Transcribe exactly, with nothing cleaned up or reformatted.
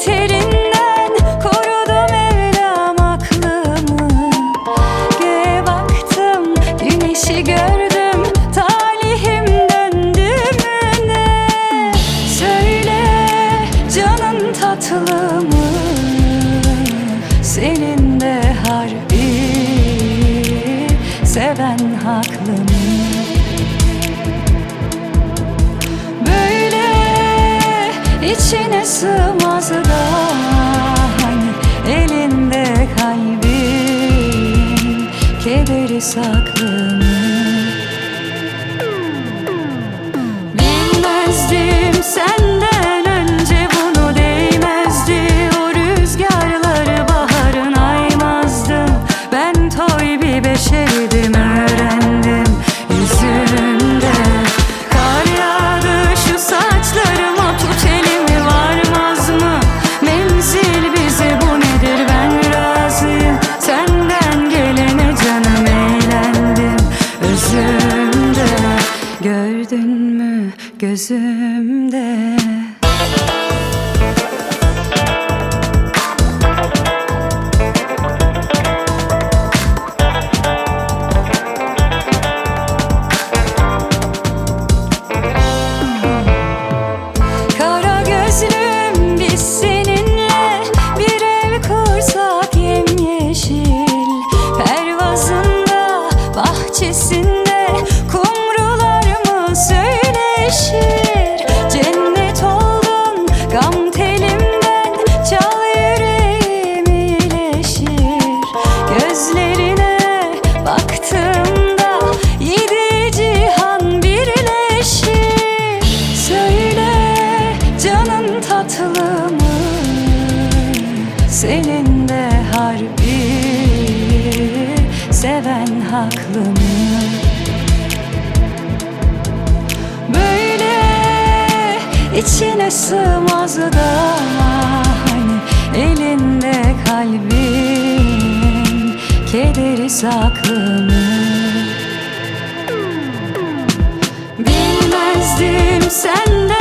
beterinden korudu Mevlam aklımı. Göğe baktım, güneşi gördüm, talihim döndü mü ne? Söyle canın tatlı mı, senin de harbi seven haklı mı? Böyle içine sığmaz da hani elinde kalbin kederi saklı mı? Bilmezdim senden önce bunu, değmezdi o rüzgarları, baharın aymazdım. Ben toy bir beşerdim, öğrendim yüzünde. Kar yağdı şu saçlarıma, tut elimi varmaz mı? Menzil bize bu nedir, ben razıyım senden gelene canım, eğlendim özümde. Gördün mü gözümde? Kara gözlüm, biz seninle bir ev kursak yemyeşil, pervazında bahçesinde kumrular mı söyleşir? Cennet oldun gam telimden, çal yüreğim iyileşir. Gözlerine baktığımda yedi cihan birleşir. Söyle canın tatlı mı, senin de harbi seven haklı mı? Böyle içine sığmaz da hani elinde kalbin kederi saklı mı? Bilmezdim senden